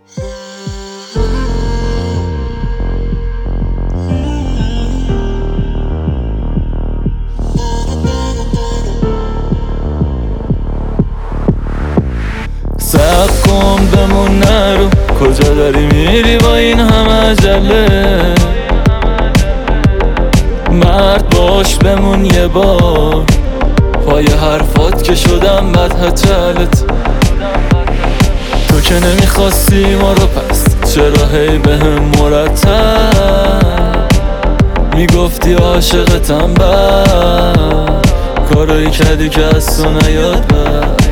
صبر کن بمون نرو، کجا داری میری با این همه عجله؟ مرد باش بمون یه بار، پای حرفات که شدم بد هچلت. تو که نمیخواستی ما رو، پس چرا هی بهم مرتب میگفتی عاشقتم؟ بد کارایی کردی که از تو نیاد بد.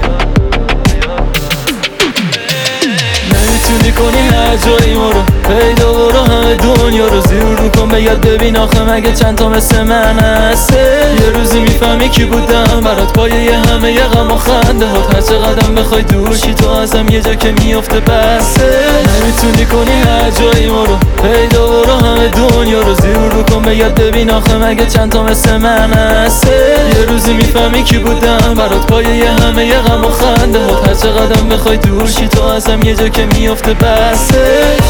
نمیتونی کنی هر جایی ما رو پیدا، برو همه دنیا رو زیر رو کن، بگرد ببین آخه مگه چند تا مثل من هسته؟ یه روزی میفهمی کی بودم برات، پایه همه یه غم و خنده هات. هر چقدر بخوای دورشی تو ازم، یه جا که میافته بسه. نمیتونی کنی هر جایی ما رو پیدا، برو همه دنیا رو زیر رو کن، بگرد ببین آخه مگه چند تا مثل من هسته؟ یه روزی میفهمی کی بودم برات، پایه همه یه غم و خنده هات. هر چقدر بخوای دورشی تو ازم، یه جا که میافته بسش.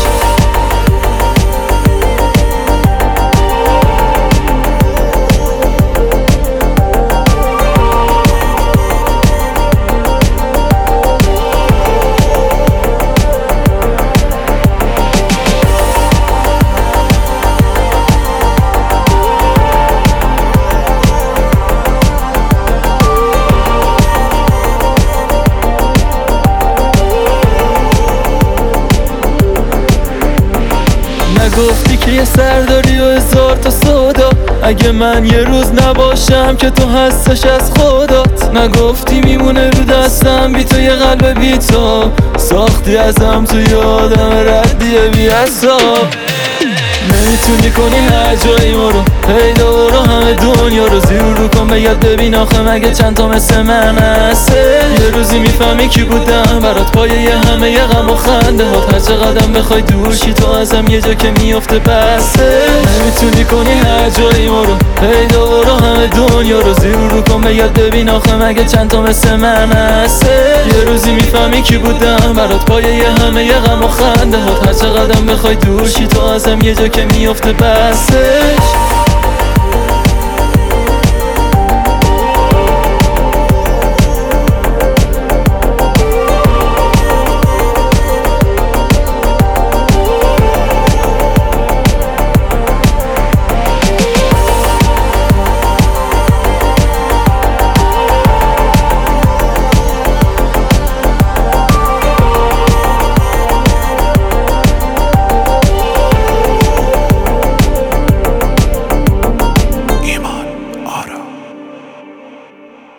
نگفتی که یه سرداری و هزار تا سودا، اگه من یه روز نباشم که تو هستش از خودات. نگفتی میمونه رو دستم بی تو یه قلب بی تو، ساختی ازم تو یادم ردیه بی حساب. نمیتونی کنی هر جایی ما رو پیدا، برو همه دنیا رو زیر رو کن، بگرد ببین آخه مگه چند تا مثل من هسته؟ یه روزی میفهمی کی بودم برات، پایه همه یه غم و خنده هات. هر چقدر بخوای دورشی تو ازم، یه جا که میافته بسه. نمیتونی کنی هر جایی ما رو پیدا، برو همه دنیا رو زیر رو کن، بگرد ببین آخه مگه چند تا مثل من هسته؟ یه روزی میفهمی کی بودم برات، پایه همه یه غم و خنده هات. هر چقدر بخوای دورشی تو ازم، یه جا که میافته بسش.